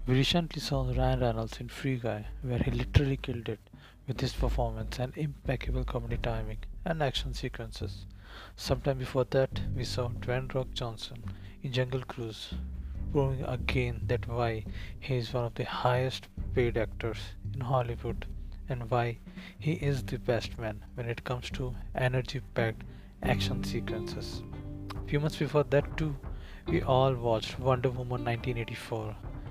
We recently saw Ryan Reynolds in Free Guy, where he literally killed it with his performance and impeccable comedy timing and action sequences. Sometime before that, we saw Dwayne Rock Johnson in Jungle Cruise, proving again that why he is one of the highest paid actors in Hollywood and why he is the best man when it comes to energy packed action sequences. Few months before that, too, we all watched Wonder Woman 1984,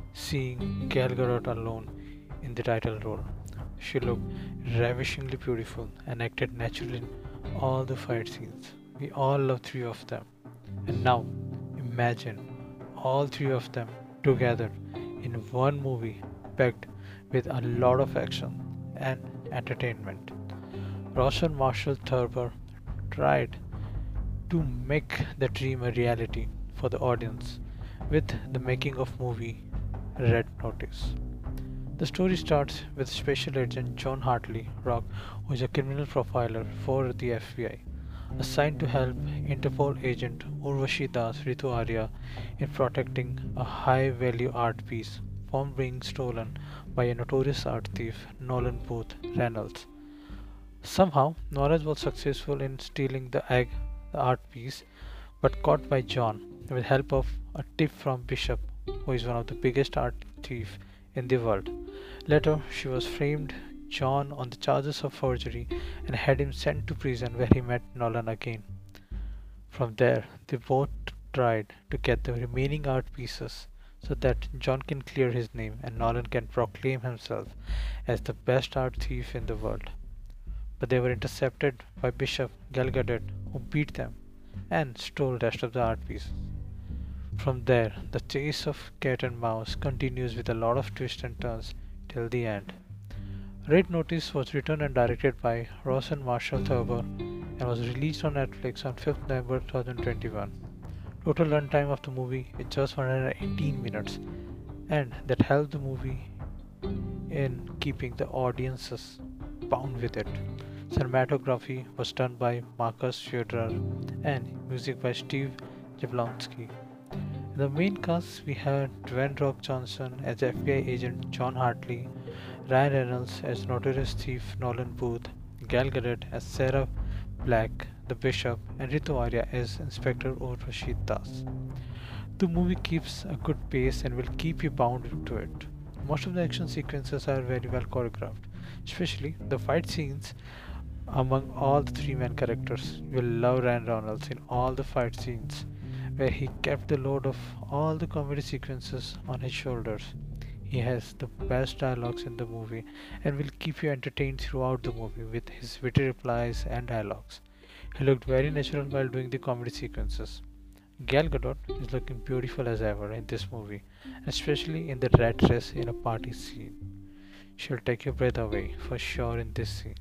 seeing Gal Gadot alone in the title role. She looked ravishingly beautiful and acted naturally in all the fight scenes. We all love three of them. And now, imagine all three of them together in one movie packed with a lot of action and entertainment. Roshan Marshall Thurber tried to make the dream a reality for the audience with the making of movie Red Notice. The story starts with Special Agent John Hartley Rock, who is a criminal profiler for the FBI, assigned to help Interpol agent Urvashi Das Ritu Arya in protecting a high value art piece from being stolen by a notorious art thief, Nolan Booth Reynolds. Somehow, Norris was successful in stealing the art piece, but caught by John with help of a tip from Bishop, who is one of the biggest art thief in the world. Later, she was framed John on the charges of forgery and had him sent to prison where he met Nolan again. From there, they both tried to get the remaining art pieces so that John can clear his name and Nolan can proclaim himself as the best art thief in the world. But they were intercepted by Bishop Galgadot, who beat them and stole the rest of the art pieces. From there, the chase of cat and mouse continues with a lot of twists and turns till the end. Red Notice was written and directed by Ross and Marshall Thurber and was released on Netflix on 5th November 2021. Total runtime of the movie is just 118 minutes, and that helped the movie in keeping the audiences bound with it. Cinematography was done by Marcus Schroeder and music by Steve Jablonsky. In the main cast, we had Dwayne Rock Johnson as FBI agent John Hartley, Ryan Reynolds as notorious thief Nolan Booth, Gal Gadot as Sarah Black, the Bishop, and Ritu Arya as Inspector Urvashi Das. The movie keeps a good pace and will keep you bound to it. Most of the action sequences are very well choreographed, especially the fight scenes among all the three main characters. You'll love Ryan Reynolds in all the fight scenes where he kept the load of all the comedy sequences on his shoulders. He has the best dialogues in the movie and will keep you entertained throughout the movie with his witty replies and dialogues. He looked very natural while doing the comedy sequences. Gal Gadot is looking beautiful as ever in this movie, especially in the red dress in a party scene. She'll take your breath away for sure in this scene.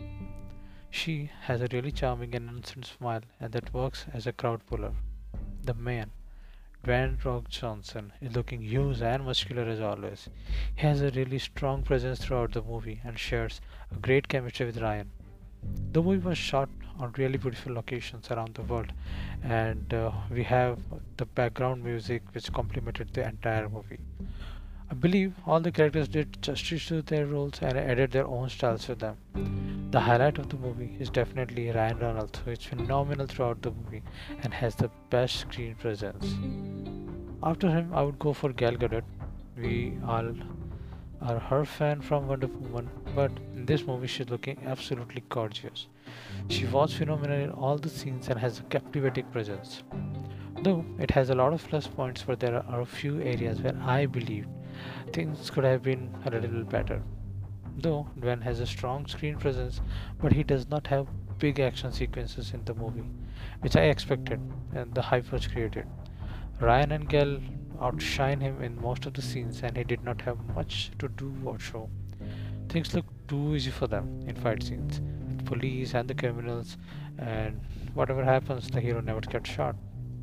She has a really charming and innocent smile, and that works as a crowd puller. The man, Dwayne Rock Johnson, is looking huge and muscular as always. He has a really strong presence throughout the movie and shares a great chemistry with Ryan. The movie was shot on really beautiful locations around the world, and we have the background music which complemented the entire movie. I believe all the characters did justice to their roles and added their own styles to them. The highlight of the movie is definitely Ryan Reynolds, who is phenomenal throughout the movie and has the best screen presence. After him, I would go for Gal Gadot. We all are her fan from Wonder Woman, but in this movie, she's looking absolutely gorgeous. She was phenomenal in all the scenes and has a captivating presence. Though it has a lot of plus points, but there are a few areas where I believe things could have been a little better. Though Dwayne has a strong screen presence, but he does not have big action sequences in the movie, which I expected and the hype was created. Ryan and Gal outshine him in most of the scenes, and he did not have much to do or show. Things look too easy for them in fight scenes with police and the criminals, and whatever happens, the hero never gets shot.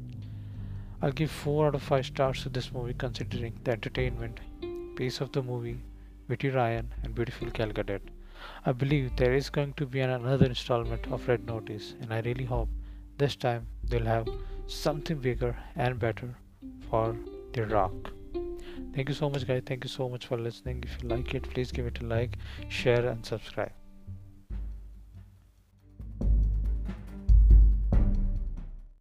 I'll give 4 out of 5 stars to this movie considering the entertainment, pace of the movie, witty Ryan, and beautiful Gal Gadot. I believe there is going to be another installment of Red Notice, and I really hope this time they'll have something bigger and better for The Rock. Thank you so much, guys. Thank you so much for listening. If you like it, please give it a like, share, and subscribe.